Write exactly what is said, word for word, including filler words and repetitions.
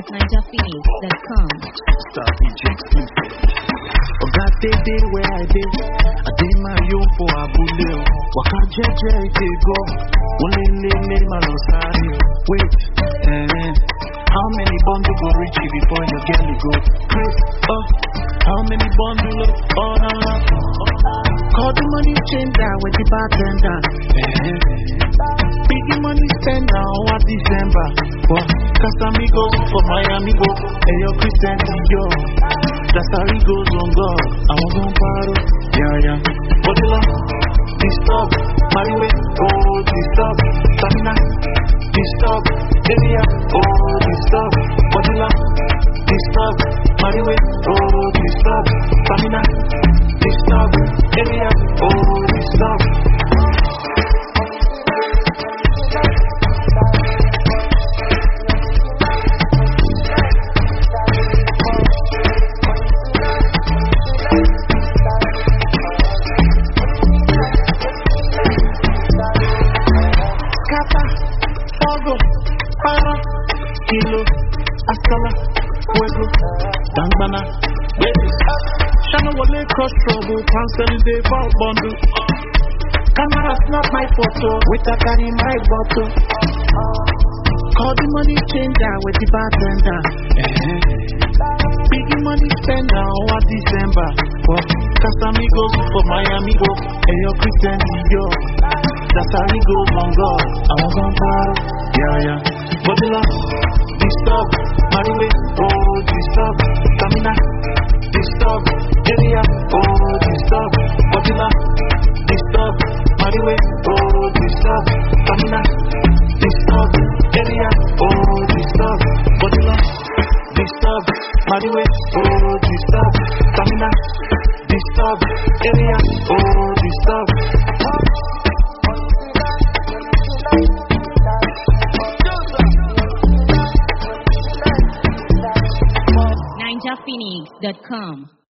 Niger Phoenix dot com. Start ejecting. Oga dey dey where I dey. I dey my own for Abule. Waka jeje dey go. Only lele malo sari. Wait, eh? How many bundles go reach you before your girl go? Crazy, oh. How many bundles? Oh, no, no. Call the money changer with the bartender. Eh? Biggie money spender over December. But Casamigos for Miami go. Hey, yo, Christian, yo. That's how he goes on God. I was on paro. Yeah, yeah. But the love, disturb. My way, oh, disturb. Stamina, disturb. Area, oh, disturb. But the love, disturb. My way, oh, disturb. Stamina, disturb. Area, oh, disturb. Para, kilo, asala, fuego, dangbana, baby. Shana wale cross trouble, cancel the bulk bundle. Camera snap my photo, with a carry my bottle. Call the money changer with the bartender. Eh. Biggie money spender over December. But Casamigos for Miami go. Hey, yo, Christian, yo. That's how he goes on God. I was on paro. Yeah, yeah. But the love, disturb. My way, oh, disturb. Stamina, disturb. Area, oh, disturb. But the love, disturb. My way, oh, disturb. Stamina, disturb. Area, oh, disturb. But the love, disturb. My way, oh, disturb. Stamina, disturb. Area, oh, disturb. Niger Phoenix dot com.